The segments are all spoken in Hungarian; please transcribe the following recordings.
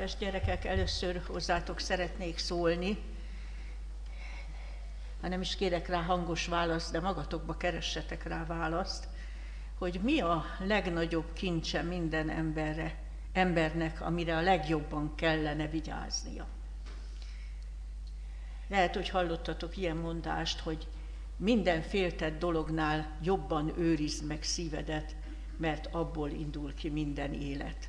Kedves gyerekek, először hozzátok szeretnék szólni, ha nem is kérek rá hangos választ, de magatokba keressetek rá választ, hogy mi a legnagyobb kincse minden embernek, amire a legjobban kellene vigyáznia. Lehet, hogy hallottatok ilyen mondást, hogy minden féltett dolognál jobban őrizd meg szívedet, mert abból indul ki minden élet.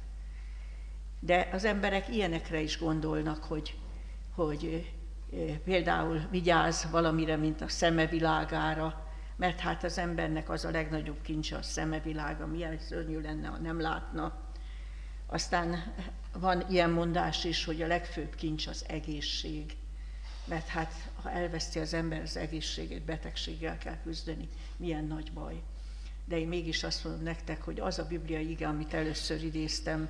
De az emberek ilyenekre is gondolnak, hogy például vigyázz valamire, mint a szeme világára, mert hát az embernek az a legnagyobb kincse a szeme világa, milyen szörnyű lenne, ha nem látna. Aztán van ilyen mondás is, hogy a legfőbb kincs az egészség, mert hát ha elveszti az ember az egészségét, betegséggel kell küzdeni, milyen nagy baj. De én mégis azt mondom nektek, hogy az a bibliai ige, amit először idéztem,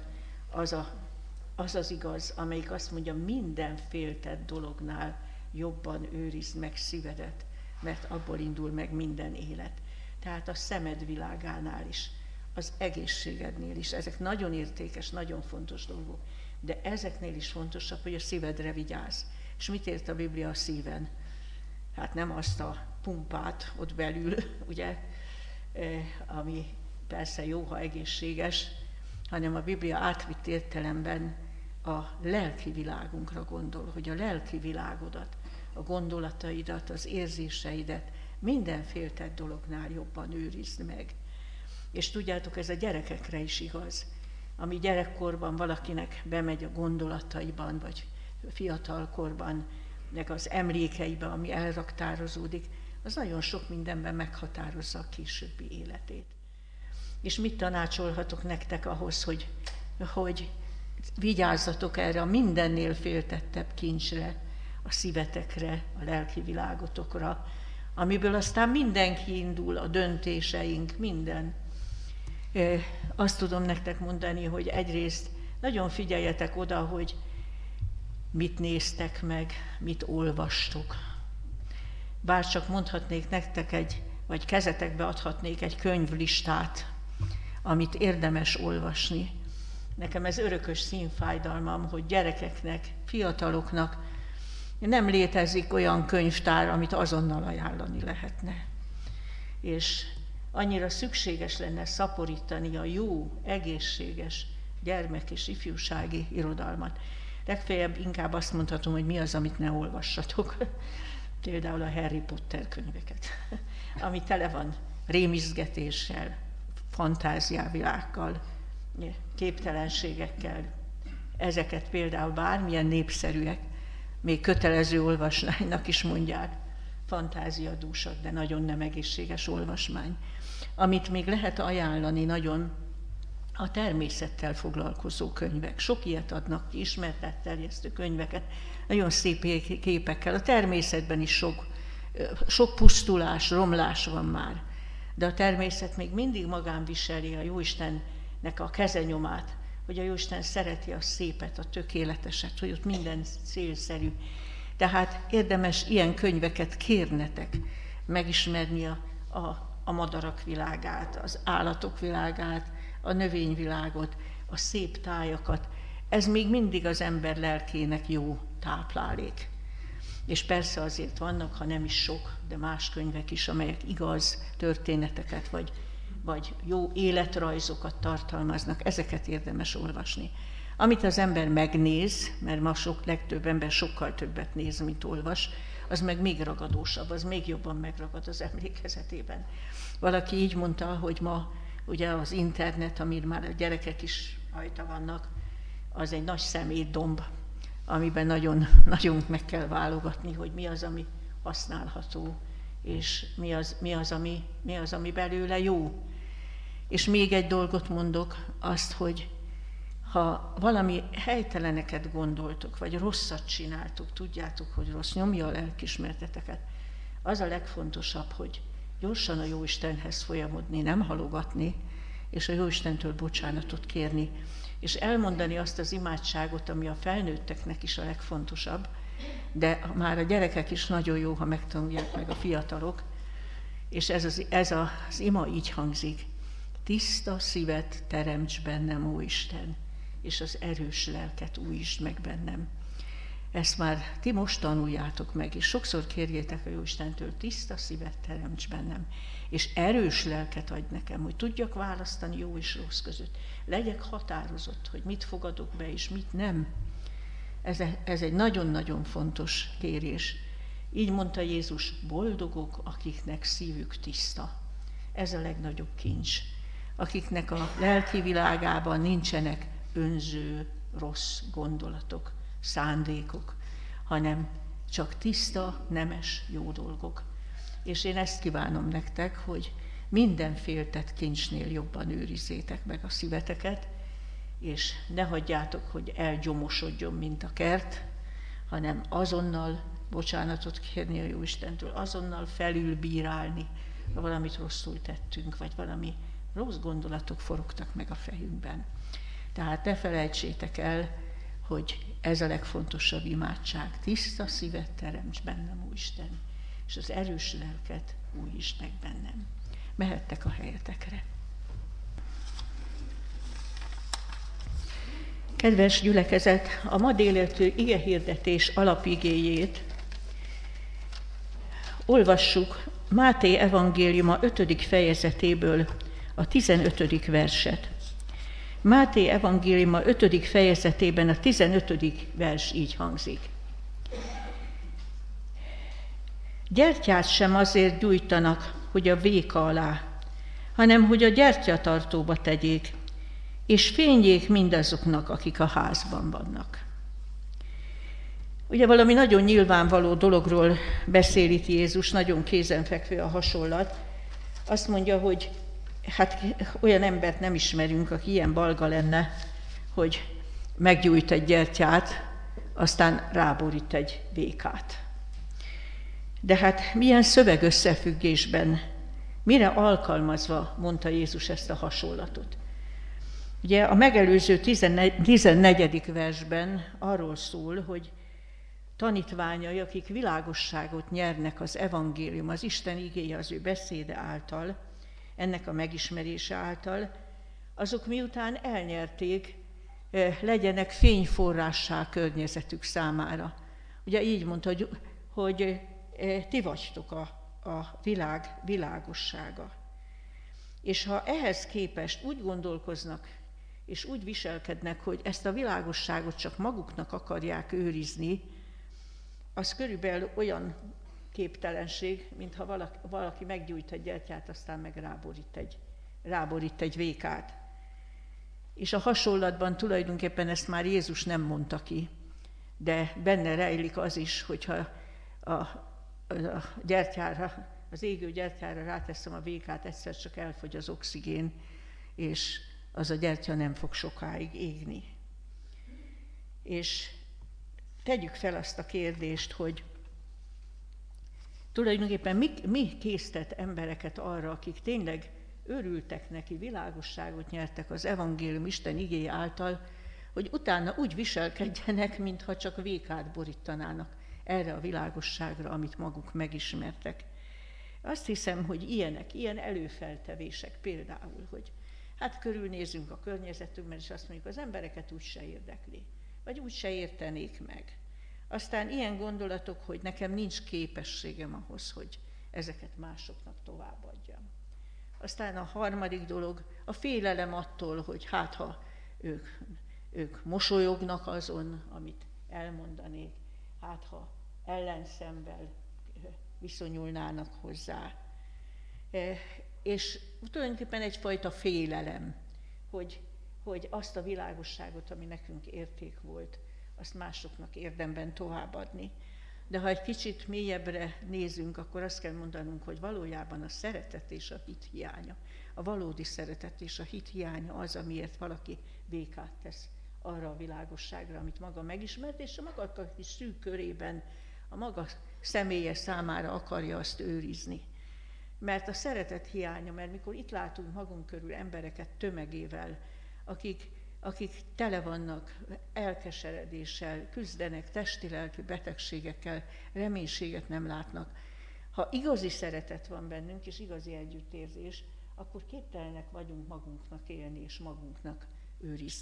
az az igaz, amelyik azt mondja, minden féltett dolognál jobban őrizd meg szívedet, mert abból indul meg minden élet. Tehát a szemed világánál is, az egészségednél is. Ezek nagyon értékes, nagyon fontos dolgok, de ezeknél is fontosabb, hogy a szívedre vigyázz. És mit ért a Biblia a szíven? Hát nem azt a pumpát ott belül, ugye, ami persze jó, ha egészséges, hanem a Biblia átvitt értelemben a lelki világunkra gondol, hogy a lelki világodat, a gondolataidat, az érzéseidet minden féltett dolognál jobban őrizd meg. És tudjátok, ez a gyerekekre is igaz. Ami gyerekkorban valakinek bemegy a gondolataiban, vagy fiatalkorban, meg az emlékeiben, ami elraktározódik, az nagyon sok mindenben meghatározza a későbbi életét. És mit tanácsolhatok nektek ahhoz, hogy vigyázzatok erre a mindennél féltettebb kincsre, a szívetekre, a lelki világotokra, amiből aztán mindenki indul, a döntéseink, minden. Azt tudom nektek mondani, hogy egyrészt nagyon figyeljetek oda, hogy mit néztek meg, mit olvastok. Bárcsak mondhatnék nektek vagy kezetekbe adhatnék egy könyvlistát, amit érdemes olvasni. Nekem ez örökös szívfájdalmam, hogy gyerekeknek, fiataloknak nem létezik olyan könyvtár, amit azonnal ajánlani lehetne. És annyira szükséges lenne szaporítani a jó, egészséges gyermek- és ifjúsági irodalmat. Legfeljebb inkább azt mondhatom, hogy mi az, amit ne olvassatok. Például a Harry Potter könyveket, ami tele van rémisztgetéssel, fantáziavilággal, képtelenségekkel. Ezeket például bármilyen népszerűek, még kötelező olvasmánynak is mondják, fantáziadúsak, de nagyon nem egészséges olvasmány. Amit még lehet ajánlani nagyon, a természettel foglalkozó könyvek. Sok ilyet adnak ki, ismertetterjesztő könyveket, nagyon szép képekkel. A természetben is sok pusztulás, romlás van már, de a természet még mindig magán viseli a Jóistennek a kezenyomát, hogy a Jóisten szereti a szépet, a tökéleteset, hogy ott minden célszerű. Tehát érdemes ilyen könyveket kérnetek, megismerni a madarak világát, az állatok világát, a növényvilágot, a szép tájakat. Ez még mindig az ember lelkének jó táplálék. És persze azért vannak, ha nem is sok, de más könyvek is, amelyek igaz történeteket, vagy jó életrajzokat tartalmaznak, ezeket érdemes olvasni. Amit az ember megnéz, mert ma legtöbb ember sokkal többet néz, mint olvas, az meg még ragadósabb, az még jobban megragad az emlékezetében. Valaki így mondta, hogy ma ugye az internet, amin már a gyerekek is rajta vannak, az egy nagy szemétdomb, amiben nagyon, nagyon meg kell válogatni, hogy mi az, ami használható, és mi az, ami belőle jó. És még egy dolgot mondok, azt, hogy ha valami helyteleneket gondoltok, vagy rosszat csináltok, tudjátok, hogy rossz, nyomja a lelkiismereteket, az a legfontosabb, hogy gyorsan a Jóistenhez folyamodni, nem halogatni, és a Jóistentől bocsánatot kérni, és elmondani azt az imádságot, ami a felnőtteknek is a legfontosabb, de már a gyerekek is nagyon jó, ha megtanulják meg a fiatalok, és ez az ima így hangzik: tiszta szívet teremts bennem, ó Isten, és az erős lelket újítsd meg bennem. Ezt már ti most tanuljátok meg, és sokszor kérjétek a Jóistentől, tiszta szívet teremts bennem, és erős lelket adj nekem, hogy tudjak választani jó és rossz között. Legyek határozott, hogy mit fogadok be, és mit nem. Ez egy nagyon-nagyon fontos kérés. Így mondta Jézus, boldogok, akiknek szívük tiszta. Ez a legnagyobb kincs. Akiknek a lelki világában nincsenek önző, rossz gondolatok, szándékok, hanem csak tiszta, nemes, jó dolgok. És én ezt kívánom nektek, hogy minden féltett kincsnél jobban őrizzétek meg a szíveteket, és ne hagyjátok, hogy elgyomosodjon, mint a kert, hanem azonnal bocsánatot kérni a Jóistentől, azonnal felülbírálni, ha valamit rosszul tettünk, vagy valami rossz gondolatok forogtak meg a fejünkben. Tehát ne felejtsétek el, hogy ez a legfontosabb imádság. Tiszta szívet teremts bennem, Úristen, és az erős lelket újítsd meg bennem. Mehettek a helyetekre. Kedves gyülekezet, a ma délelőtti igehirdetés alapigéjét olvassuk Máté evangéliuma 5. fejezetéből a 15. verset. Máté evangéliuma 5. fejezetében a 15. vers így hangzik. Gyertyát sem azért gyújtanak, hogy a véka alá, hanem hogy a gyertyatartóba tegyék, és fényjék mindazoknak, akik a házban vannak. Ugye valami nagyon nyilvánvaló dologról beszél itt Jézus, nagyon kézenfekvő a hasonlat. Azt mondja, hogy hát olyan embert nem ismerünk, aki ilyen balga lenne, hogy meggyújt egy gyertyát, aztán ráborít egy békát. De hát milyen szövegösszefüggésben, mire alkalmazva mondta Jézus ezt a hasonlatot? Ugye a megelőző 14. versben arról szól, hogy tanítványai, akik világosságot nyernek az evangélium, az Isten igéje, az ő beszéde által, ennek a megismerése által, azok miután elnyerték, legyenek fényforrássá környezetük számára. Ugye így mondta, hogy ti vagytok a világ világossága. És ha ehhez képest úgy gondolkoznak, és úgy viselkednek, hogy ezt a világosságot csak maguknak akarják őrizni, az körülbelül olyan képtelenség, mintha valaki meggyújt egy gyertyát, aztán meg ráborít egy vékát. És a hasonlatban tulajdonképpen ezt már Jézus nem mondta ki, de benne rejlik az is, hogyha az égő gyertyára ráteszem a vékát, egyszer csak elfogy az oxigén, és az a gyertya nem fog sokáig égni. És tegyük fel azt a kérdést, hogy tulajdonképpen mi késztet embereket arra, akik tényleg örültek neki, világosságot nyertek az evangélium Isten igéje által, hogy utána úgy viselkedjenek, mintha csak vékát borítanának erre a világosságra, amit maguk megismertek. Azt hiszem, hogy ilyen előfeltevések például, hogy hát körülnézünk a környezetünkben, és azt mondjuk, az embereket úgyse érdekli, vagy úgyse értenék meg. Aztán ilyen gondolatok, hogy nekem nincs képességem ahhoz, hogy ezeket másoknak továbbadjam. Aztán a harmadik dolog, a félelem attól, hogy hát ha ők mosolyognak azon, amit elmondanék, hát ha ellenszemmel viszonyulnának hozzá. És tulajdonképpen egyfajta félelem, hogy azt a világosságot, ami nekünk érték volt, azt másoknak érdemben továbbadni. De ha egy kicsit mélyebbre nézünk, akkor azt kell mondanunk, hogy valójában a szeretet és a hit hiánya, a valódi szeretet és a hit hiánya az, amiért valaki békát tesz arra a világosságra, amit maga megismert, és a maga kis szűk körében, a maga személye számára akarja azt őrizni. Mert a szeretet hiánya, mert mikor itt látunk magunk körül embereket tömegével, akik tele vannak elkeseredéssel, küzdenek testi-lelki betegségekkel, reménységet nem látnak. Ha igazi szeretet van bennünk, és igazi együttérzés, akkor képtelenek vagyunk magunknak élni, és magunknak őrizni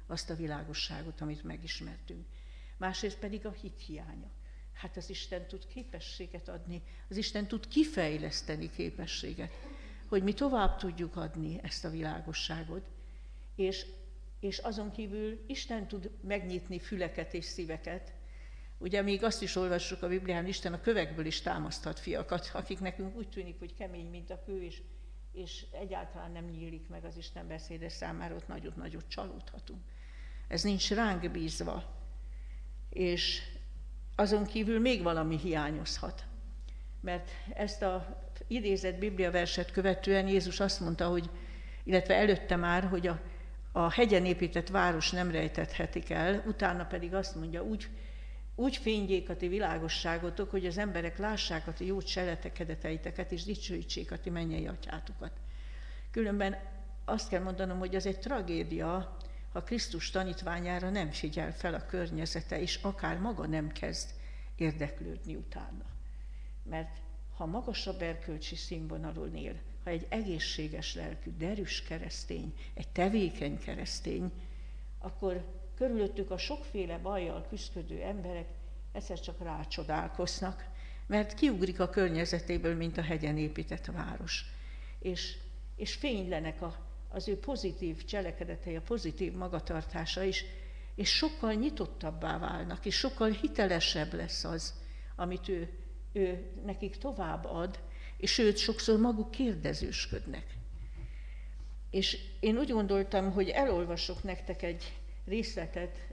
azt a világosságot, amit megismertünk. Másrészt pedig a hit hiánya. Hát az Isten tud képességet adni, az Isten tud kifejleszteni képességet, hogy mi tovább tudjuk adni ezt a világosságot, és azon kívül Isten tud megnyitni füleket és szíveket. Ugye még azt is olvassuk a Biblián, Isten a kövekből is támaszthat fiakat, akik nekünk úgy tűnik, hogy kemény, mint a kő, és egyáltalán nem nyílik meg az Isten beszéde számára, ott nagyot-nagyot csalódhatunk. Ez nincs ránk bízva. És azon kívül még valami hiányozhat. Mert ezt a idézett bibliaverset követően Jézus azt mondta, illetve előtte már, hogy a hegyen épített város nem rejtethetik el, utána pedig azt mondja, úgy fényjék a ti világosságotok, hogy az emberek lássák a ti jó cselekedeteiteket, és dicsőítsék a ti mennyei atyátokat. Különben azt kell mondanom, hogy ez egy tragédia, ha Krisztus tanítványára nem figyel fel a környezete, és akár maga nem kezd érdeklődni utána. Mert ha magasabb erkölcsi színvonalon él, ha egy egészséges lelkű, derűs keresztény, egy tevékeny keresztény, akkor körülöttük a sokféle bajjal küszködő emberek egyszer csak rácsodálkoznak, mert kiugrik a környezetéből, mint a hegyen épített város. És fénylenek az ő pozitív cselekedetei, a pozitív magatartása is, és sokkal nyitottabbá válnak, és sokkal hitelesebb lesz az, amit ő nekik tovább ad, és sőt, sokszor maguk kérdezősködnek. És én úgy gondoltam, hogy elolvasok nektek egy részletet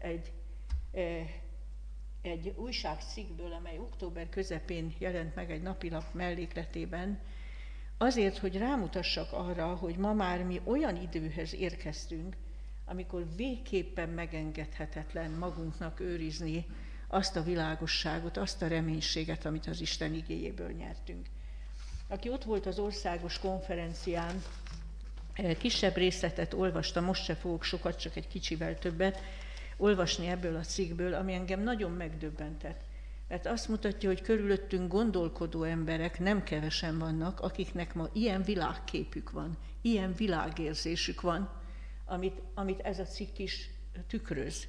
egy újságcikkből, amely október közepén jelent meg egy napilap mellékletében, azért, hogy rámutassak arra, hogy ma már mi olyan időhez érkeztünk, amikor végképpen megengedhetetlen magunknak őrizni azt a világosságot, azt a reménységet, amit az Isten igéjéből nyertünk. Aki ott volt az országos konferencián, kisebb részletet olvasta, most se fogok sokat, csak egy kicsivel többet olvasni ebből a cikkből, ami engem nagyon megdöbbentett. Mert azt mutatja, hogy körülöttünk gondolkodó emberek nem kevesen vannak, akiknek ma ilyen világképük van, ilyen világérzésük van, amit ez a cikk is tükröz.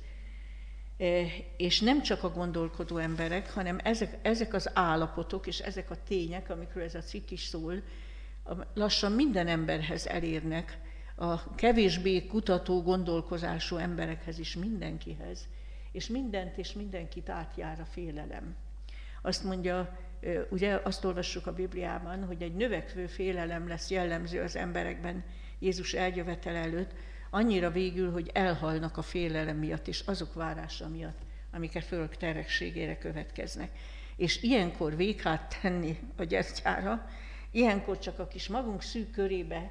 És nem csak a gondolkodó emberek, hanem ezek az állapotok és ezek a tények, amikről ez a cikk is szól, lassan minden emberhez elérnek, a kevésbé kutató, gondolkozású emberekhez is, mindenkihez, és mindent és mindenkit átjár a félelem. Azt mondja, ugye azt olvassuk a Bibliában, hogy egy növekvő félelem lesz jellemző az emberekben Jézus eljövetele előtt, annyira végül, hogy elhalnak a félelem miatt és azok várása miatt, amik a föld terhességére következnek. És ilyenkor véghát tenni a gyertyára, ilyenkor csak a kis magunk szűk körébe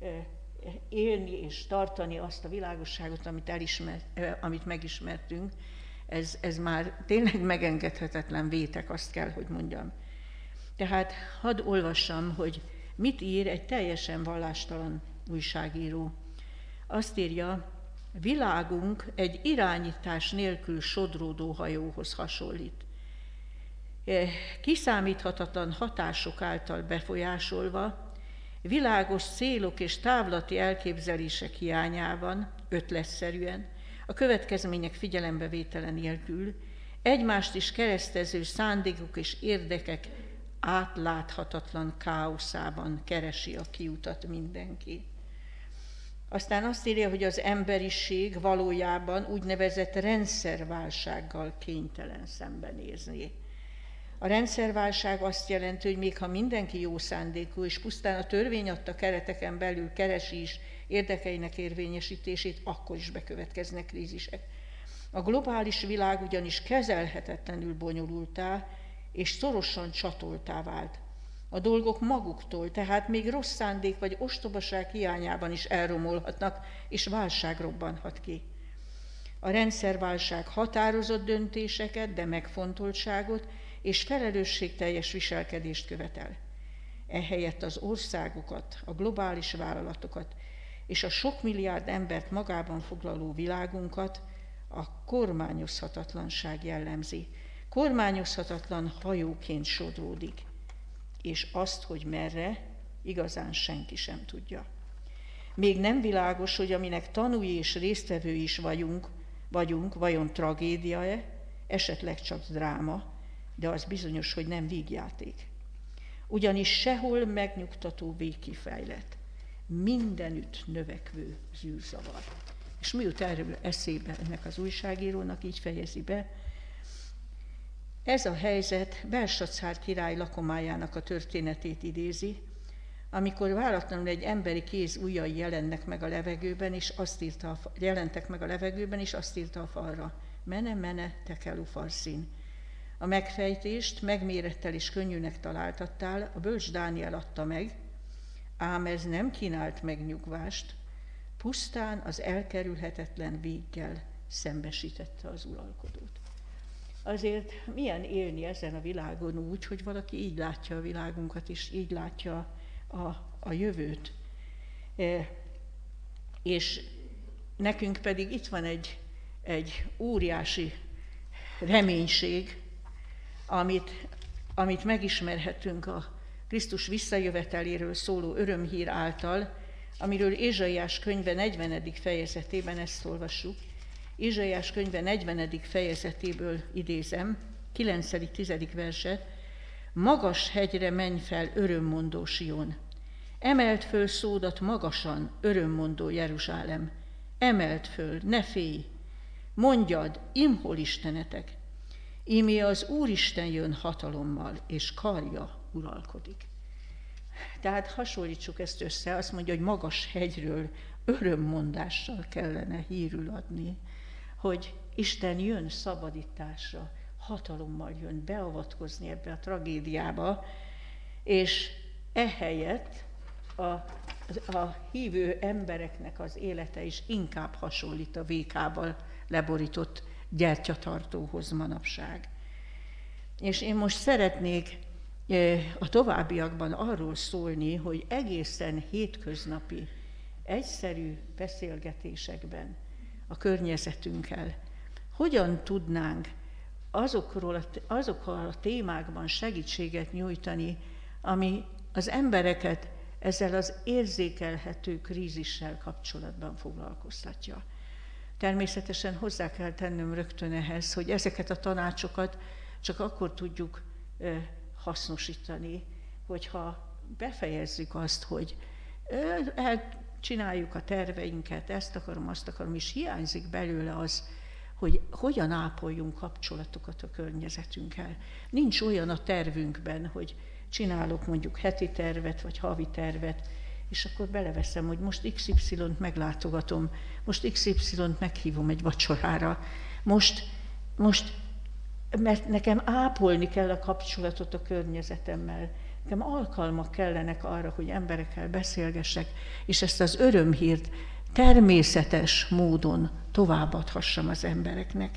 élni és tartani azt a világosságot, amit megismertünk, ez már tényleg megengedhetetlen vétek, azt kell, hogy mondjam. Tehát hadd olvassam, hogy mit ír egy teljesen vallástalan újságíró. Azt írja, világunk egy irányítás nélkül sodródó hajóhoz hasonlít. Kiszámíthatatlan hatások által befolyásolva, világos célok és távlati elképzelések hiányában, ötletszerűen, a következmények figyelembevétele nélkül, egymást is keresztező szándékok és érdekek átláthatatlan káoszában keresi a kiutat mindenki. Aztán azt írja, hogy az emberiség valójában úgynevezett rendszerválsággal kénytelen szembenézni. A rendszerválság azt jelenti, hogy még ha mindenki jó szándékú, és pusztán a törvény adta kereteken belül keresi is érdekeinek érvényesítését, akkor is bekövetkeznek krízisek. A globális világ ugyanis kezelhetetlenül bonyolultá és szorosan csatoltá vált. A dolgok maguktól, tehát még rossz szándék vagy ostobaság hiányában is elromolhatnak, és válság robbanhat ki. A rendszerválság határozott döntéseket, de megfontoltságot és felelősségteljes viselkedést követel. Ehelyett az országokat, a globális vállalatokat és a sok milliárd embert magában foglaló világunkat a kormányozhatatlanság jellemzi. Kormányozhatatlan hajóként sodródik, és azt, hogy merre, igazán senki sem tudja. még nem világos, hogy aminek tanúi és résztvevői is vagyunk, vajon tragédia-e, esetleg csak dráma, de az bizonyos, hogy nem vígjáték. Ugyanis sehol megnyugtató végkifejlet, mindenütt növekvő zűrzavar. És mi jut erről eszébe ennek az újságírónak, így fejezi be. Ez a helyzet Belsacár király lakomájának a történetét idézi, amikor váratlanul egy emberi kéz ujjai jelentek meg a levegőben, és azt írta a falra: Mene, mene, tekelu farszín. A megfejtést megmérettel és könnyűnek találtattál, a bölcs Dániel adta meg, ám ez nem kínált megnyugvást, pusztán az elkerülhetetlen véggel szembesítette az uralkodót. Azért milyen élni ezen a világon úgy, hogy valaki így látja a világunkat, és így látja a jövőt. És nekünk pedig itt van egy óriási reménység, amit megismerhetünk a Krisztus visszajöveteléről szóló örömhír által, amiről Ézsaiás könyve 40. fejezetében ezt olvassuk. Ézsaiás könyve 40. fejezetéből idézem, 9.-10. verset. Magas hegyre menj fel, örömmondó Sion. Emeld föl szódat magasan, örömmondó Jeruzsálem. Emeld föl, ne félj. Mondjad, imhol istenetek. Ímé az Úristen jön hatalommal, és karja uralkodik. Tehát hasonlítsuk ezt össze, azt mondja, hogy magas hegyről örömmondással kellene hírül adni, hogy Isten jön szabadításra, hatalommal jön beavatkozni ebbe a tragédiába, és ehelyett a hívő embereknek az élete is inkább hasonlít a vékával leborított gyertyatartóhoz manapság. És én most szeretnék a továbbiakban arról szólni, hogy egészen hétköznapi, egyszerű beszélgetésekben a környezetünkkel hogyan tudnánk azokkal a témákban segítséget nyújtani, ami az embereket ezzel az érzékelhető krízissel kapcsolatban foglalkoztatja. Természetesen hozzá kell tennünk rögtön ehhez, hogy ezeket a tanácsokat csak akkor tudjuk hasznosítani, hogyha befejezzük azt, hogy csináljuk a terveinket, ezt akarom, azt akarom, és hiányzik belőle az, hogy hogyan ápoljunk kapcsolatokat a környezetünkkel. Nincs olyan a tervünkben, hogy csinálok mondjuk heti tervet, vagy havi tervet, és akkor beleveszem, hogy most XY-t meglátogatom, most XY-t meghívom egy vacsorára, most, mert nekem ápolni kell a kapcsolatot a környezetemmel, nekem alkalmak kellenek arra, hogy emberekkel beszélgessek, és ezt az örömhírt természetes módon továbbadhassam az embereknek.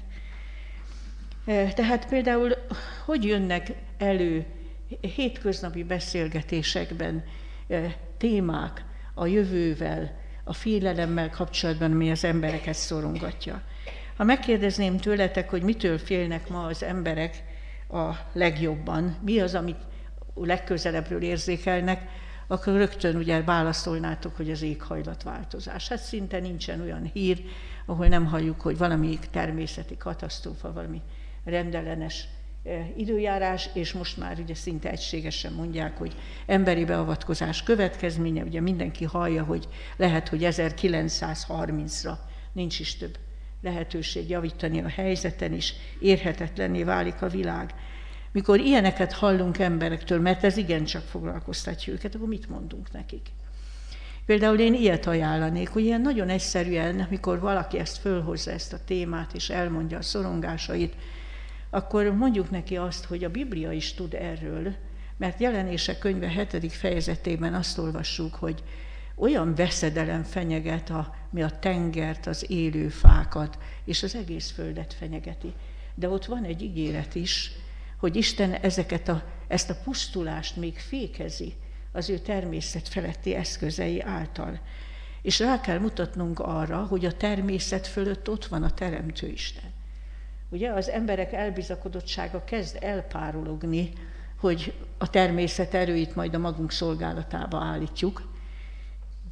Tehát például, hogy jönnek elő hétköznapi beszélgetésekben témák a jövővel, a félelemmel kapcsolatban, ami az embereket szorongatja. Ha megkérdezném tőletek, hogy mitől félnek ma az emberek a legjobban, mi az, amit legközelebbről érzékelnek, akkor rögtön ugye válaszolnátok, hogy az éghajlatváltozás. Hát szinte nincsen olyan hír, ahol nem halljuk, hogy valami természeti katasztrófa, valami rendellenes időjárás, és most már ugye szinte egységesen mondják, hogy emberi beavatkozás következménye, ugye mindenki hallja, hogy lehet, hogy 1930-ra nincs is több lehetőség javítani a helyzeten, és érhetetlenné válik a világ. Mikor ilyeneket hallunk emberektől, mert ez igencsak foglalkoztatja őket, akkor mit mondunk nekik? Például én ilyet ajánlanék, hogy ilyen nagyon egyszerűen, amikor valaki ezt fölhozza, ezt a témát, és elmondja a szorongásait, akkor mondjuk neki azt, hogy a Biblia is tud erről, mert Jelenések könyve 7. fejezetében azt olvassuk, hogy olyan veszedelem fenyeget, ami a tengert, az élő fákat, és az egész földet fenyegeti. De ott van egy ígéret is, hogy Isten ezt a pusztulást még fékezi az ő természet feletti eszközei által. És rá kell mutatnunk arra, hogy a természet fölött ott van a Teremtő Isten. Ugye az emberek elbizakodottsága kezd elpárologni, hogy a természet erőit majd a magunk szolgálatába állítjuk,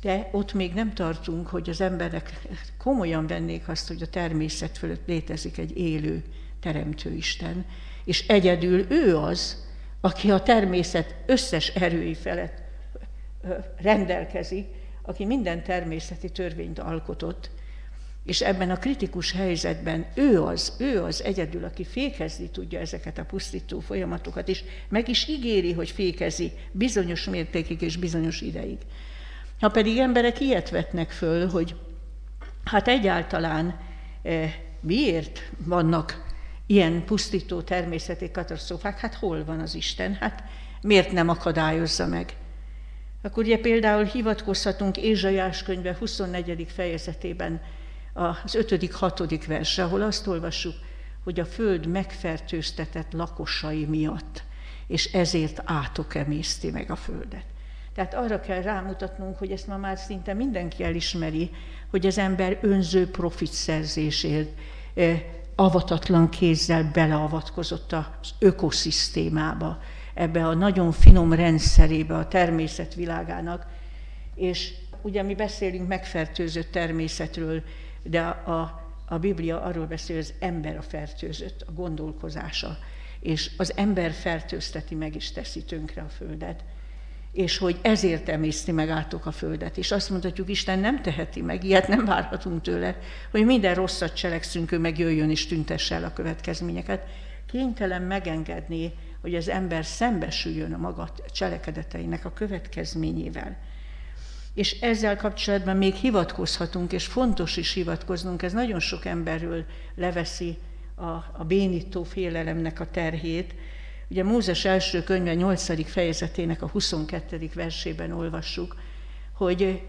De ott még nem tartunk, hogy az emberek komolyan vennék azt, hogy a természet fölött létezik egy élő teremtő Isten, és egyedül ő az, aki a természet összes erői felett rendelkezik, aki minden természeti törvényt alkotott, és ebben a kritikus helyzetben ő az egyedül, aki fékezni tudja ezeket a pusztító folyamatokat, és meg is ígéri, hogy fékezi bizonyos mértékig és bizonyos ideig. Ha pedig emberek ilyet vetnek föl, hogy hát egyáltalán miért vannak ilyen pusztító természeti katasztrófák, hát hol van az Isten, hát miért nem akadályozza meg? Akkor ugye például hivatkozhatunk Ézsaiás könyve 24. fejezetében az 5.-6. versre, ahol azt olvassuk, hogy a föld megfertőztetett lakosai miatt, és ezért átok emészti meg a földet. Tehát arra kell rámutatnunk, hogy ezt ma már szinte mindenki elismeri, hogy az ember önző profitszerzésért avatatlan kézzel beleavatkozott az ökoszisztémába, ebbe a nagyon finom rendszerébe a természet világának, és ugye mi beszélünk megfertőzött természetről, de a Biblia arról beszél, hogy az ember a fertőzött, a gondolkozása, és az ember fertőzteti meg és teszi tönkre a földet, és hogy ezért emészti meg átok a földet. És azt mondhatjuk, Isten nem teheti meg, ilyet nem várhatunk tőle, hogy minden rosszat cselekszünk, ő meg jöjjön és tüntesse el a következményeket. Kénytelen megengedni, hogy az ember szembesüljön a maga cselekedeteinek a következményével. És ezzel kapcsolatban még hivatkozhatunk, és fontos is hivatkoznunk, ez nagyon sok emberről leveszi a bénító félelemnek a terhét. Ugye Mózes első könyve 8. fejezetének a 22. versében olvassuk, hogy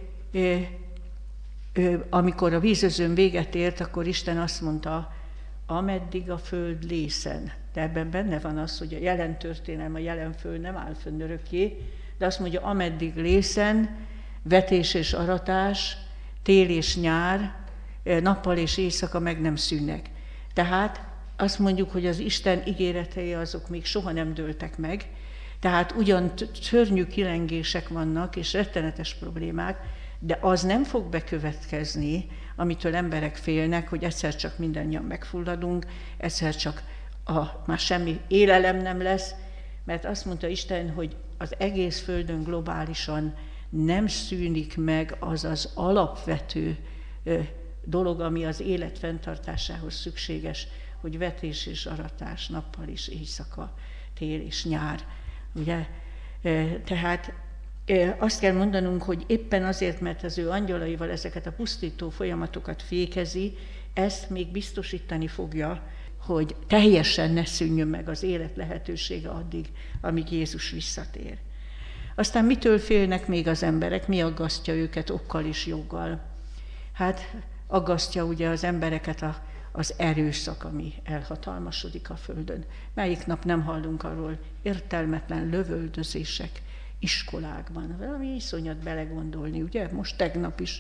amikor a vízözön véget ért, akkor Isten azt mondta, ameddig a föld lészen. De ebben benne van az, hogy a jelen történelem, a jelen föld nem áll fönn örökké, de azt mondja, ameddig lészen, vetés és aratás, tél és nyár, nappal és éjszaka meg nem szűnnek. Tehát azt mondjuk, hogy az Isten ígéretei azok még soha nem dőltek meg, tehát ugyan szörnyű kilengések vannak, és rettenetes problémák, de az nem fog bekövetkezni, amitől emberek félnek, hogy egyszer csak mindannyian megfulladunk, egyszer csak már semmi élelem nem lesz, mert azt mondta Isten, hogy az egész Földön globálisan nem szűnik meg az az alapvető dolog, ami az élet fenntartásához szükséges, hogy vetés és aratás, nappal és éjszaka, tél és nyár. Ugye? Tehát azt kell mondanunk, hogy éppen azért, mert az ő angyalaival ezeket a pusztító folyamatokat fékezi, ezt még biztosítani fogja, hogy teljesen ne szűnjön meg az élet lehetősége addig, amíg Jézus visszatér. Aztán mitől félnek még az emberek, mi aggasztja őket okkal és joggal? Hát aggasztja ugye az embereket az erőszak, ami elhatalmasodik a Földön. Melyik nap nem hallunk arról értelmetlen lövöldözések iskolákban. Valami iszonyat belegondolni, ugye? Most tegnap is.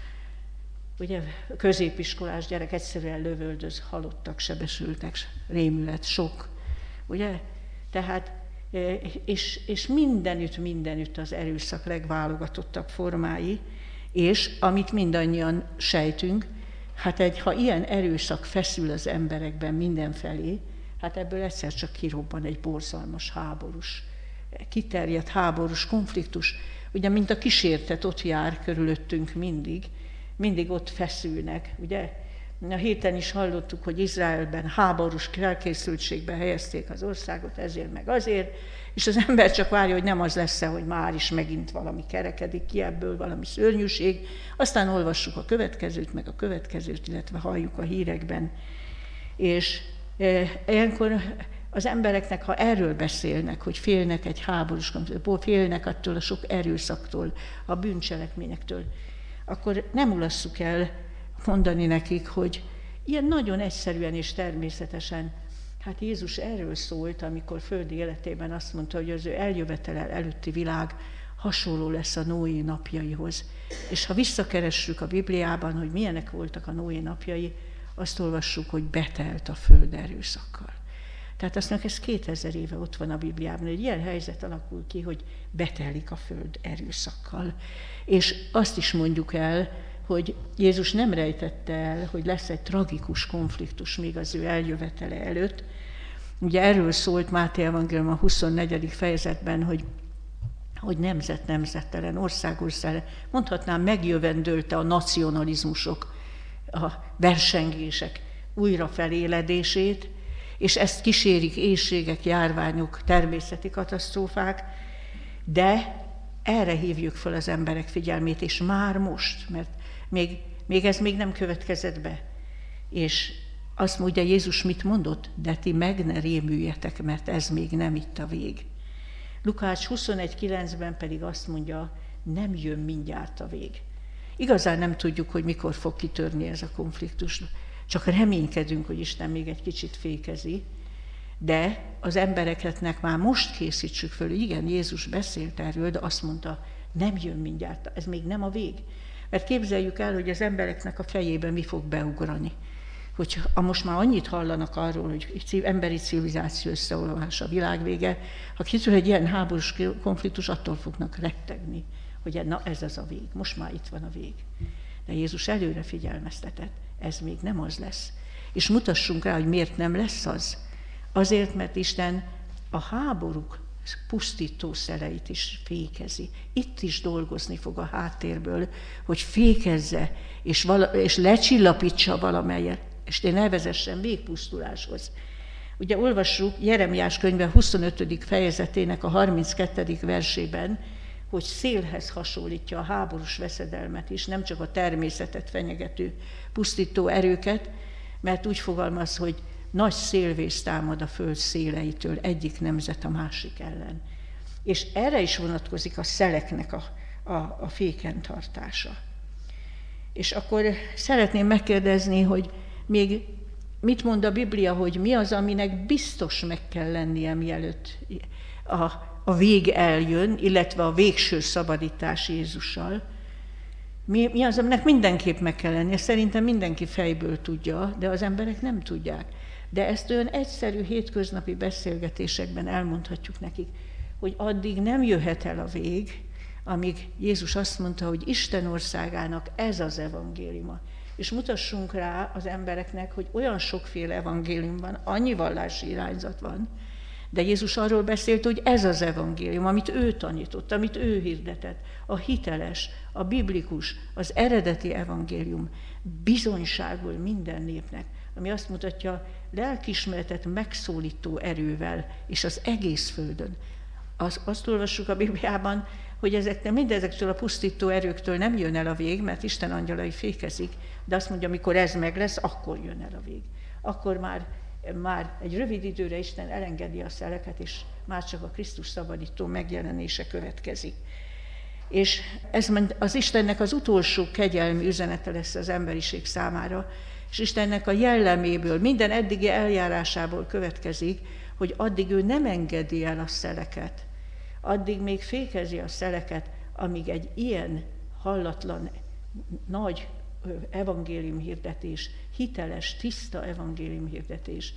Ugye középiskolás gyerek egyszerűen lövöldöz, halottak, sebesültek, rémület, sok. Ugye? Tehát, és mindenütt az erőszak legválogatottabb formái, és amit mindannyian sejtünk, hát ha ilyen erőszak feszül az emberekben mindenfelé, hát ebből egyszer csak kirobban egy borzalmas háborús, kiterjedt háborús konfliktus. Ugye, mint a kísértet ott jár körülöttünk mindig ott feszülnek. Ugye, a héten is hallottuk, hogy Izraelben háborús felkészültségbe helyezték az országot, ezért meg azért, és az ember csak várja, hogy nem az lesz, hogy már is megint valami kerekedik ki ebből, valami szörnyűség. Aztán olvassuk a következőt, meg a következőt, illetve halljuk a hírekben. És ilyenkor az embereknek, ha erről beszélnek, hogy félnek egy háborús konfliktusból, félnek attól a sok erőszaktól, a bűncselekményektől, akkor nem ulasszuk el mondani nekik, hogy ilyen nagyon egyszerűen és természetesen, hát Jézus erről szólt, amikor földi életében azt mondta, hogy az ő eljövetele előtti világ hasonló lesz a Noé napjaihoz. És ha visszakeressük a Bibliában, hogy milyenek voltak a Noé napjai, azt olvassuk, hogy betelt a föld erőszakkal. Tehát azt mondjuk, ez 2000 éve ott van a Bibliában, hogy ilyen helyzet alakul ki, hogy betelik a föld erőszakkal. És azt is mondjuk el, hogy Jézus nem rejtette el, hogy lesz egy tragikus konfliktus még az ő eljövetele előtt. Ugye erről szólt Máté evangélium a 24. fejezetben, hogy nemzet nemzettelen, ország ország, mondhatnám, megjövendölte a nacionalizmusok, a versengések újrafeléledését, és ezt kísérik éhségek, járványok, természeti katasztrófák, de erre hívjuk fel az emberek figyelmét, és már most, mert még ez nem következett be. És azt mondja Jézus, mit mondott? De ti meg ne rémüljetek, mert ez még nem itt a vég. Lukács 21.9-ben pedig azt mondja, nem jön mindjárt a vég. Igazán nem tudjuk, hogy mikor fog kitörni ez a konfliktus, csak reménykedünk, hogy Isten még egy kicsit fékezi, de az embereknek már most készítsük föl, hogy igen, Jézus beszélt erről, de azt mondta, nem jön mindjárt, ez még nem a vég. Mert képzeljük el, hogy az embereknek a fejében mi fog beugrani. Hogy most már annyit hallanak arról, hogy emberi civilizáció összeolvadása, a világ vége, ha kitör egy ilyen háborús konfliktus, attól fognak rettegni, hogy na ez az a vég, most már itt van a vég. De Jézus előre figyelmeztetett, ez még nem az lesz. És mutassunk rá, hogy miért nem lesz az. Azért, mert Isten a háborúk pusztító szeleit is fékezi. Itt is dolgozni fog a háttérből, hogy fékezze, és lecsillapítsa valamelyet, és ne vezessen végpusztuláshoz. Ugye olvassuk Jeremiás könyve 25. fejezetének a 32. versében, hogy szélhez hasonlítja a háborús veszedelmet is, nem csak a természetet fenyegető pusztító erőket, mert úgy fogalmaz, hogy nagy szélvész támad a föld széleitől egyik nemzet a másik ellen. És erre is vonatkozik a szeleknek a féken tartása. És akkor szeretném megkérdezni, hogy még mit mond a Biblia, hogy mi az, aminek biztos meg kell lennie, mielőtt a vég eljön, illetve a végső szabadítás Jézussal. Mi az, aminek mindenképp meg kell lennie? Szerintem mindenki fejből tudja, de az emberek nem tudják. De ezt olyan egyszerű hétköznapi beszélgetésekben elmondhatjuk nekik, hogy addig nem jöhet el a vég, amíg Jézus azt mondta, hogy Isten országának ez az evangéliuma. És mutassunk rá az embereknek, hogy olyan sokféle evangélium van, annyi vallási irányzat van, de Jézus arról beszélt, hogy ez az evangélium, amit ő tanított, amit ő hirdetett, a hiteles, a biblikus, az eredeti evangélium bizonyságul minden népnek, ami azt mutatja, lelkiismeretet megszólító erővel, és az egész földön. Azt olvassuk a Bibliában, hogy mindezektől a pusztító erőktől nem jön el a vég, mert Isten angyalai fékezik, de azt mondja, amikor ez meg lesz, akkor jön el a vég. Akkor már egy rövid időre Isten elengedi a szeleket, és már csak a Krisztus szabadító megjelenése következik. És ez az Istennek az utolsó kegyelmi üzenete lesz az emberiség számára, és Istennek a jelleméből, minden eddigi eljárásából következik, hogy addig ő nem engedi el a szeleket, addig még fékezi a szeleket, amíg egy ilyen hallatlan, nagy evangéliumhirdetés, hiteles, tiszta evangéliumhirdetés,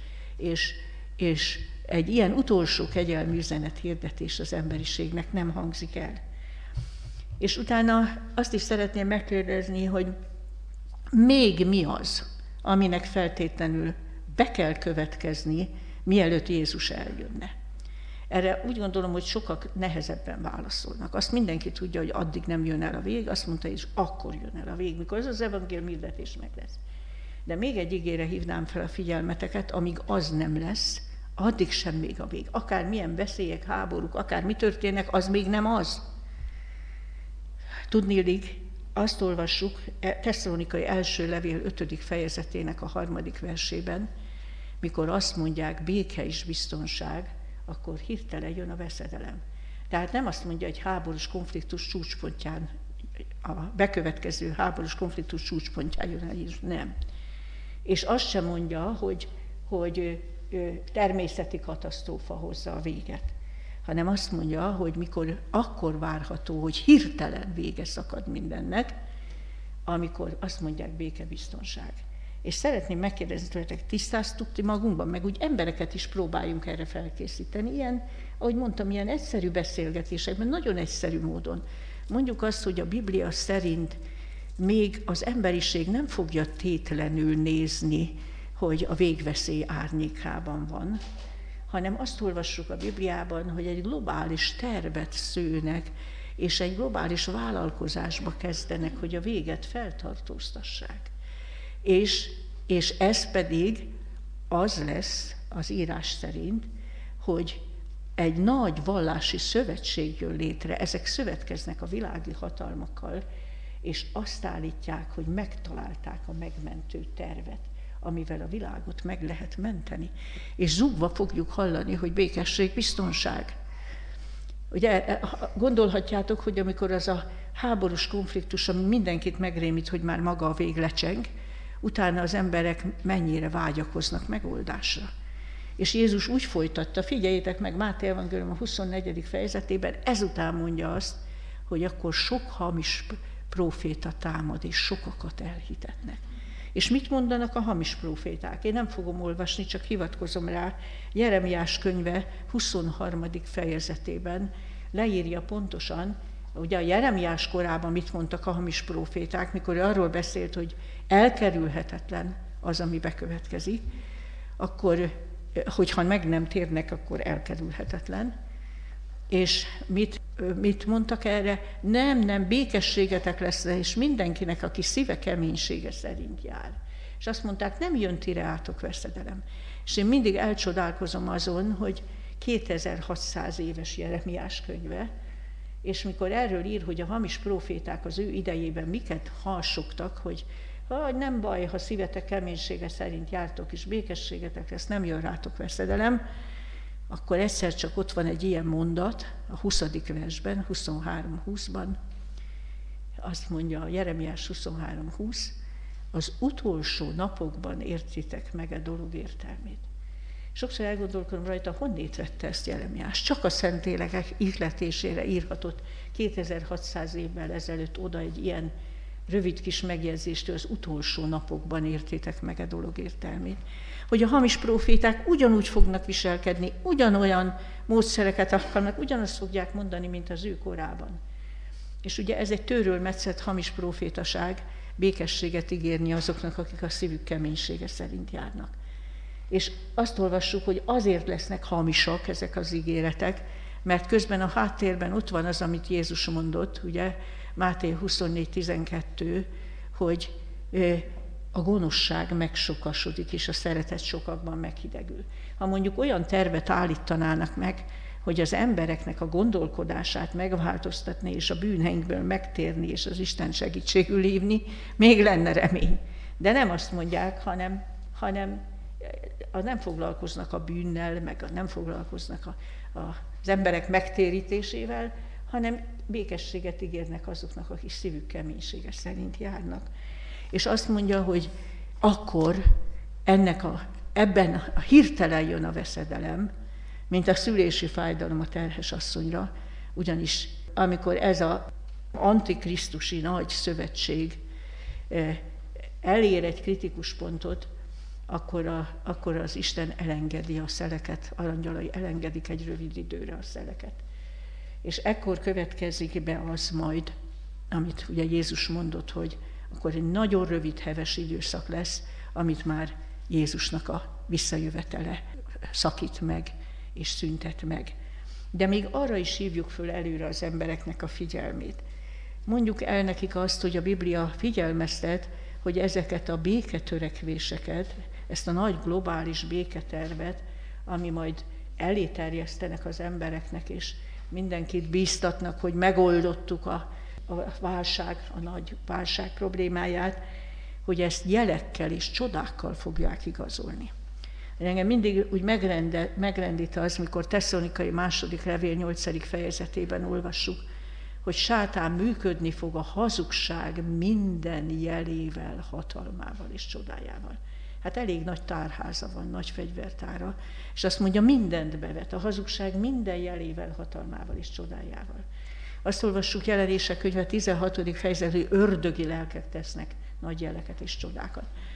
és egy ilyen utolsó kegyelmi üzenet hirdetés az emberiségnek nem hangzik el. És utána azt is szeretném megkérdezni, hogy még mi az, aminek feltétlenül be kell következni, mielőtt Jézus eljönne. Erre úgy gondolom, hogy sokak nehezebben válaszolnak. Azt mindenki tudja, hogy addig nem jön el a vég, azt mondta, és akkor jön el a vég, mikor ez az evangélium hirdetés meg lesz. De még egy igére hívnám fel a figyelmeteket, amíg az nem lesz, addig sem még a vég. Akár milyen veszélyek, háborúk, akár mi történnek, az még nem az. Tudniillik, azt olvassuk Tesszalonikai első levél 5. fejezetének a 3. versében, mikor azt mondják, béke és biztonság, akkor hirtelen jön a veszedelem. Tehát nem azt mondja, hogy háborús konfliktus csúcspontján, a bekövetkező háborús konfliktus csúcspontján jön el Jézus, nem. És azt sem mondja, hogy természeti katasztrófa hozza a véget, hanem azt mondja, hogy akkor várható, hogy hirtelen vége szakad mindennek, amikor azt mondják békebiztonság. És szeretném megkérdezni tőletek, tisztáztuk ti magunkban, meg úgy embereket is próbáljunk erre felkészíteni. Ilyen, ahogy mondtam, ilyen egyszerű beszélgetésekben, nagyon egyszerű módon. Mondjuk azt, hogy a Biblia szerint még az emberiség nem fogja tétlenül nézni, hogy a végveszély árnyékában van, hanem azt olvassuk a Bibliában, hogy egy globális tervet szőnek, és egy globális vállalkozásba kezdenek, hogy a véget feltartóztassák. És ez pedig az lesz az írás szerint, hogy egy nagy vallási szövetség jön létre, ezek szövetkeznek a világi hatalmakkal, és azt állítják, hogy megtalálták a megmentő tervet, amivel a világot meg lehet menteni. És zúgva fogjuk hallani, hogy békesség, biztonság. Ugye gondolhatjátok, hogy amikor az a háborús konfliktus, ami mindenkit megrémít, hogy már maga a vég lecseng, utána az emberek mennyire vágyakoznak megoldásra. És Jézus úgy folytatta, figyeljétek meg Máté evangélium a 24. fejezetében, ezután mondja azt, hogy akkor sok hamis próféta támad, és sokakat elhitetnek. És mit mondanak a hamis próféták? Én nem fogom olvasni, csak hivatkozom rá. Jeremiás könyve 23. fejezetében leírja pontosan, ugye a Jeremiás korában mit mondtak a hamis próféták, mikor arról beszélt, hogy elkerülhetetlen az, ami bekövetkezik, akkor, hogyha meg nem térnek, akkor elkerülhetetlen. És mit mondtak erre? Nem, békességetek lesz, és mindenkinek, aki szíve keménysége szerint jár. És azt mondták, nem jön ti reátok veszedelem. És én mindig elcsodálkozom azon, hogy 2600 éves Jeremiás könyve, és mikor erről ír, hogy a hamis próféták az ő idejében miket harsogtak, hogy nem baj, ha szívetek keménysége szerint jártok, és békességetek lesz, nem jön rátok veszedelem, akkor egyszer csak ott van egy ilyen mondat, a 20. versben, 23:20-ban, azt mondja Jeremiás 23:20, az utolsó napokban értitek meg a dolog értelmét. Sokszor elgondolkodom rajta, honnét vette ezt Jeremiás. Csak a Szentlélek ihletésére írhatott 2600 évvel ezelőtt oda egy ilyen rövid kis megjegyzéstől, az utolsó napokban értétek meg a dolog értelmét. Hogy a hamis próféták ugyanúgy fognak viselkedni, ugyanolyan módszereket akarnak, ugyanazt fogják mondani, mint az ő korában. És ugye ez egy tőről metszett hamis prófétaság, békességet ígérni azoknak, akik a szívük keménysége szerint járnak. És azt olvassuk, hogy azért lesznek hamisak ezek az ígéretek, mert közben a háttérben ott van az, amit Jézus mondott, ugye, Máté 24:12, hogy a gonoszság megsokasodik, és a szeretet sokakban meghidegül. Ha mondjuk olyan tervet állítanának meg, hogy az embereknek a gondolkodását megváltoztatni, és a bűneinkből megtérni, és az Isten segítségül hívni, még lenne remény. De nem azt mondják, hanem nem foglalkoznak a bűnnel, meg nem foglalkoznak az emberek megtérítésével, hanem békességet ígérnek azoknak, akik szívük keménysége szerint járnak. És azt mondja, hogy akkor ebben a hirtelen jön a veszedelem, mint a szülési fájdalom a terhes asszonyra, ugyanis amikor ez az antikrisztusi nagy szövetség elér egy kritikus pontot, akkor az Isten elengedi a szeleket, arangyalai elengedik egy rövid időre a szeleket. És ekkor következik be az majd, amit ugye Jézus mondott, hogy akkor egy nagyon rövid, heves időszak lesz, amit már Jézusnak a visszajövetele szakít meg és szüntet meg. De még arra is hívjuk föl előre az embereknek a figyelmét. Mondjuk el nekik azt, hogy a Biblia figyelmeztet, hogy ezeket a béketörekvéseket, ezt a nagy globális béketervet, ami majd elé terjesztenek az embereknek, és mindenkit bíztatnak, hogy megoldottuk a nagy válság problémáját, hogy ezt jelekkel és csodákkal fogják igazolni. Engem mindig úgy megrendít az, mikor Tesszalonikai 2. levél 8. fejezetében olvassuk, hogy sátán működni fog a hazugság minden jelével, hatalmával és csodájával. Hát elég nagy tárháza van, nagy fegyvertára, és azt mondja, mindent bevet, a hazugság minden jelével, hatalmával és csodájával. Azt olvassuk Jelenések könyve 16. fejezet, hogy ördögi lelkek tesznek nagy jeleket és csodákat.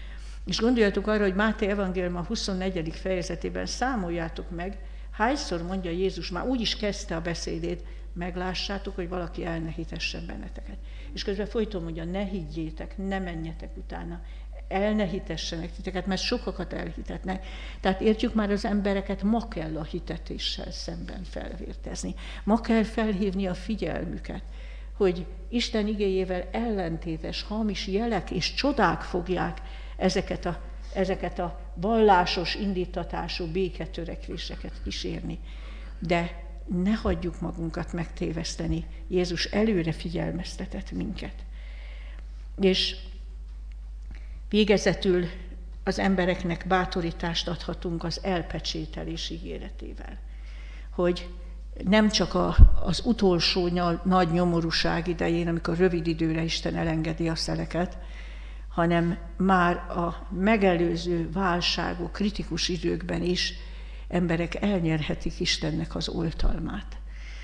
És gondoljatok arra, hogy Máté evangélium a 24. fejezetében számoljátok meg, hányszor mondja Jézus, már úgy is kezdte a beszédét, meglássátok, hogy valaki el ne hitessen benneteket. És közben folyton mondja, ne higgyétek, ne menjetek utána, el ne hitessenek titeket, mert sokakat elhitetnek. Tehát értjük már, az embereket ma kell a hitetéssel szemben felvértezni. Ma kell felhívni a figyelmüket, hogy Isten igéjével ellentétes, hamis jelek és csodák fogják ezeket a vallásos indítatású béketörekvéseket kísérni. De ne hagyjuk magunkat megtéveszteni. Jézus előre figyelmeztetett minket. És végezetül az embereknek bátorítást adhatunk az elpecsételés ígéretével. Hogy nem csak az utolsó nagy nyomorúság idején, amikor rövid időre Isten elengedi a szeleket, hanem már a megelőző válságok, kritikus időkben is emberek elnyerhetik Istennek az oltalmát.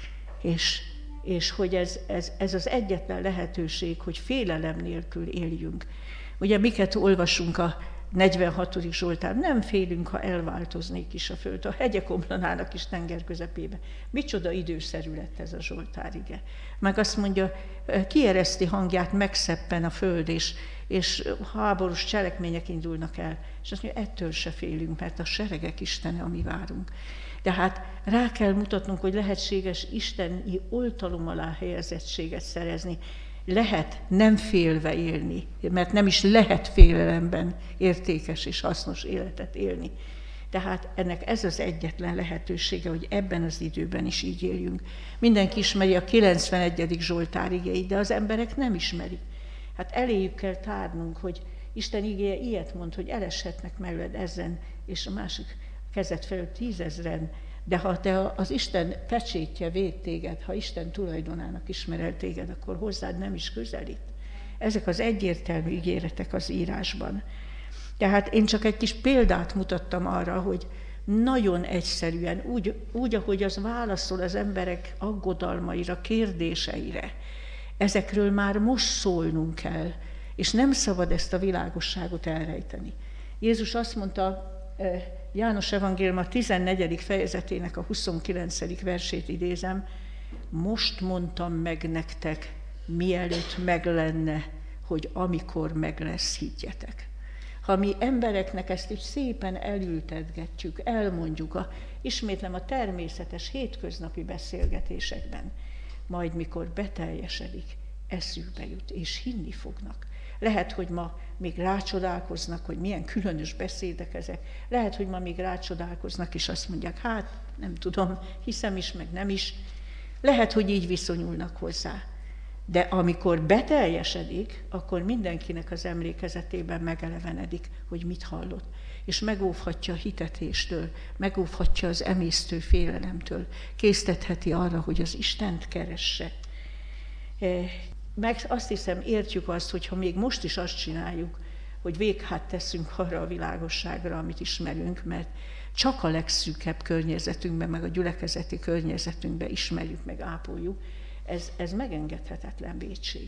És hogy ez az egyetlen lehetőség, hogy félelem nélkül éljünk. Ugye miket olvasunk a 46. Zsoltár, nem félünk, ha elváltoznék is a föld, a hegyek omlanának is tenger közepébe. Micsoda időszerű lett ez a Zsoltárige. Meg azt mondja, kiereszti hangját, megszeppen a föld, és háborús cselekmények indulnak el. És azt mondja, ettől se félünk, mert a seregek Istene, ami várunk. Tehát rá kell mutatnunk, hogy lehetséges isteni oltalom alá helyezettséget szerezni. Lehet nem félve élni, mert nem is lehet félelemben értékes és hasznos életet élni. Tehát ennek ez az egyetlen lehetősége, hogy ebben az időben is így éljünk. Mindenki ismeri a 91. Zsoltár igéit, de az emberek nem ismerik. Hát eléjük kell tárnunk, hogy Isten igéje ilyet mond, hogy eleshetnek melled ezen, és a másik kezed felől 10 000-en, de ha te az Isten pecsétje véd téged, ha Isten tulajdonának ismerel téged, akkor hozzád nem is közelít. Ezek az egyértelmű ígéretek az írásban. Tehát én csak egy kis példát mutattam arra, hogy nagyon egyszerűen, úgy ahogy az válaszol az emberek aggodalmaira, kérdéseire, ezekről már most szólnunk kell, és nem szabad ezt a világosságot elrejteni. Jézus azt mondta, János evangélium a 14. fejezetének a 29. versét idézem, most mondtam meg nektek, mielőtt meg lenne, hogy amikor meg lesz, higgyetek. Ha mi embereknek ezt így szépen elültetgetjük, elmondjuk, ismétlem a természetes hétköznapi beszélgetésekben, majd mikor beteljesedik, eszükbe jut, és hinni fognak. Lehet, hogy ma még rácsodálkoznak, hogy milyen különös beszédek ezek. Lehet, hogy ma még rácsodálkoznak, és azt mondják, hát nem tudom, hiszem is, meg nem is. Lehet, hogy így viszonyulnak hozzá. De amikor beteljesedik, akkor mindenkinek az emlékezetében megelevenedik, hogy mit hallott. És megóvhatja a hitetéstől, megóvhatja az emésztő félelemtől, késztetheti arra, hogy az Istent keresse. Meg azt hiszem, értjük azt, hogy ha még most is azt csináljuk, hogy véghát teszünk arra a világosságra, amit ismerünk, mert csak a legszűkebb környezetünkben, meg a gyülekezeti környezetünkben ismerjük, meg ápoljuk, ez megengedhetetlen vétség.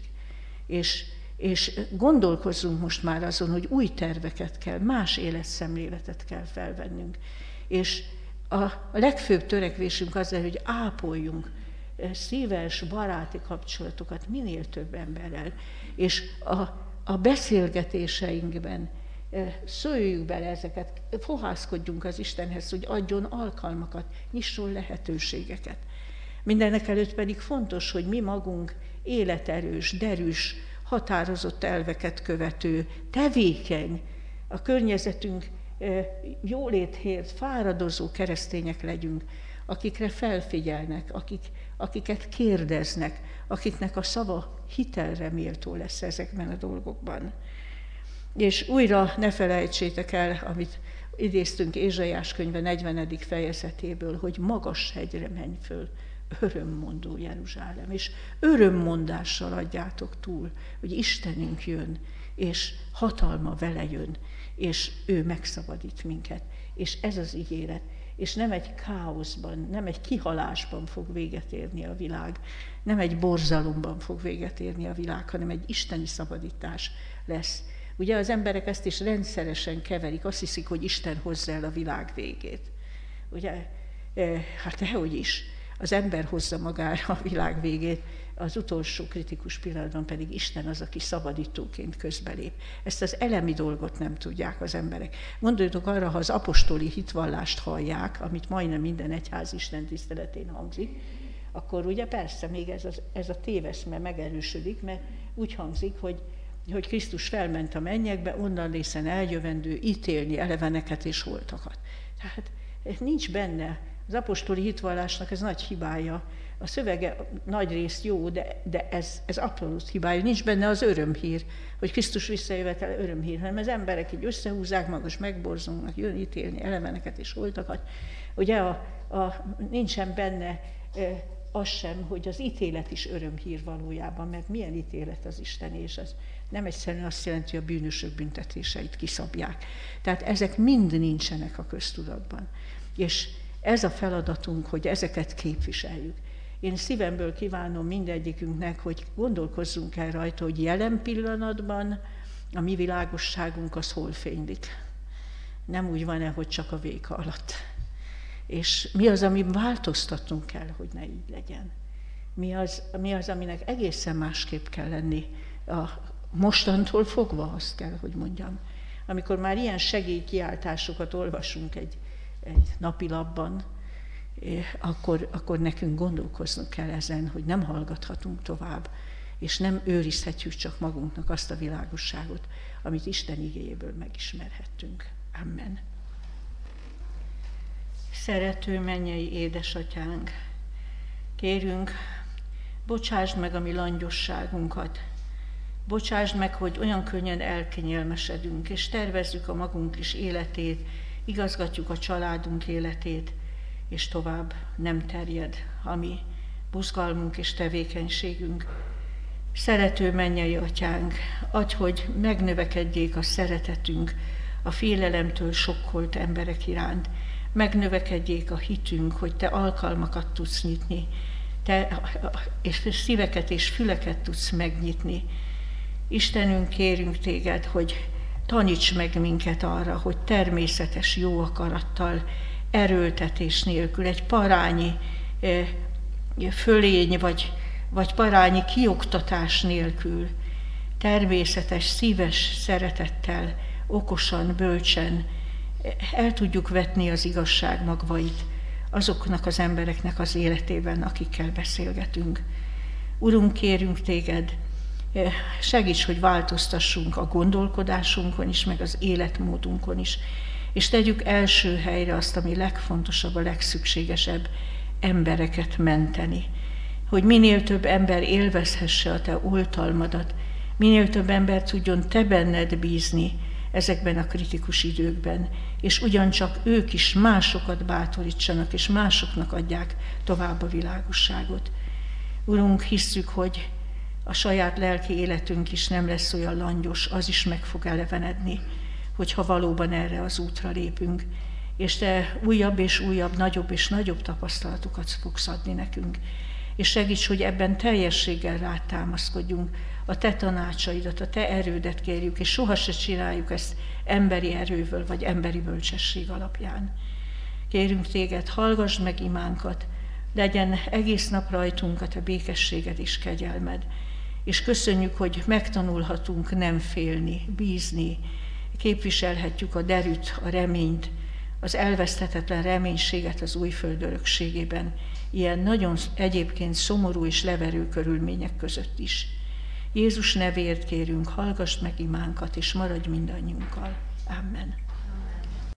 És gondolkozzunk most már azon, hogy új terveket kell, más életszemléletet kell felvennünk. És a legfőbb törekvésünk az, hogy ápoljunk szíves, baráti kapcsolatokat minél több emberrel, és a beszélgetéseinkben szőjük bele ezeket, fohászkodjunk az Istenhez, hogy adjon alkalmakat, nyisson lehetőségeket. Mindenek előtt pedig fontos, hogy mi magunk életerős, derűs, határozott elveket követő, tevékeny, a környezetünk jólétért fáradozó keresztények legyünk, akikre felfigyelnek, akiket kérdeznek, akiknek a szava hitelre méltó lesz ezekben a dolgokban. És újra ne felejtsétek el, amit idéztünk Ézsaiás könyve 40. fejezetéből, hogy magas hegyre menj föl, örömmondó Jeruzsálem, és örömmondással adjátok túl, hogy Istenünk jön, és hatalma vele jön, és ő megszabadít minket. És ez az ígéret, és nem egy káoszban, nem egy kihalásban fog véget érni a világ, nem egy borzalomban fog véget érni a világ, hanem egy isteni szabadítás lesz, Ugye az emberek ezt is rendszeresen keverik, azt hiszik, hogy Isten hozza el a világ végét. Ugye, hát dehogy is, az ember hozza magára a világ végét, az utolsó kritikus pillanatban pedig Isten az, aki szabadítóként közbelép. Ezt az elemi dolgot nem tudják az emberek. Gondoljatok arra, ha az apostoli hitvallást hallják, amit majdnem minden egyház Isten tiszteletén hangzik, akkor ugye persze még ez a téveszme megerősödik, mert úgy hangzik, hogy Krisztus felment a mennyekbe, onnan részen eljövendő ítélni eleveneket és holtakat. Tehát nincs benne, az apostoli hitvallásnak ez nagy hibája. A szövege nagy részt jó, de ez abszolút hibája. Nincs benne az örömhír, hogy Krisztus visszajövetel örömhír, hanem az emberek így összehúzzák, magos megborzongnak, jön ítélni eleveneket és holtakat. Ugye nincsen benne az sem, hogy az ítélet is örömhír valójában, mert milyen ítélet az Isten, és az nem egyszerűen azt jelenti, hogy a bűnösök büntetéseit kiszabják. Tehát ezek mind nincsenek a köztudatban. És ez a feladatunk, hogy ezeket képviseljük. Én szívemből kívánom mindegyikünknek, hogy gondolkozzunk el rajta, hogy jelen pillanatban a mi világosságunk az hol fénylik. Nem úgy van-e, hogy csak a véka alatt. És mi az, amin változtatnunk kell, hogy ne így legyen. Mi az, aminek egészen másképp kell lenni. Mostantól fogva azt kell, hogy mondjam. Amikor már ilyen segélykiáltásokat olvasunk egy napilapban, akkor nekünk gondolkoznunk kell ezen, hogy nem hallgathatunk tovább, és nem őrizhetjük csak magunknak azt a világosságot, amit Isten igéjéből megismerhettünk. Amen. Szerető mennyei édesatyánk, kérünk, bocsásd meg a mi langyosságunkat, bocsásd meg, hogy olyan könnyen elkenyelmesedünk, és tervezzük a magunk is életét, igazgatjuk a családunk életét, és tovább nem terjed a mi buzgalmunk és tevékenységünk. Szerető mennyei atyánk, adj, hogy megnövekedjék a szeretetünk a félelemtől sokkolt emberek iránt, megnövekedjék a hitünk, hogy te alkalmakat tudsz nyitni, te és szíveket és füleket tudsz megnyitni. Istenünk, kérünk téged, hogy taníts meg minket arra, hogy természetes jó akarattal, erőltetés nélkül, egy parányi fölény vagy parányi kioktatás nélkül, természetes, szíves szeretettel, okosan, bölcsen el tudjuk vetni az igazság magvait azoknak az embereknek az életében, akikkel beszélgetünk. Urunk, kérünk téged, segíts, hogy változtassunk a gondolkodásunkon is, meg az életmódunkon is, és tegyük első helyre azt, ami legfontosabb, a legszükségesebb, embereket menteni. Hogy minél több ember élvezhesse a te oltalmadat, minél több ember tudjon te benned bízni ezekben a kritikus időkben, és ugyancsak ők is másokat bátorítsanak, és másoknak adják tovább a világosságot. Urunk, hisszük, hogy a saját lelki életünk is nem lesz olyan langyos, az is meg fog elevenedni, hogyha valóban erre az útra lépünk, és te újabb és újabb, nagyobb és nagyobb tapasztalatokat fogsz adni nekünk. És segíts, hogy ebben teljességgel rád támaszkodjunk, a te tanácsaidat, a te erődet kérjük, és soha se csináljuk ezt emberi erővel, vagy emberi bölcsesség alapján. Kérünk téged, hallgassd meg imánkat, legyen egész nap rajtunk a te békességed és kegyelmed, és köszönjük, hogy megtanulhatunk nem félni, bízni, képviselhetjük a derűt, a reményt, az elveszthetetlen reménységet az újföld örökségében, ilyen nagyon egyébként szomorú és leverő körülmények között is. Jézus nevéért kérünk, hallgassd meg imánkat, és maradj mindannyiunkkal. Amen.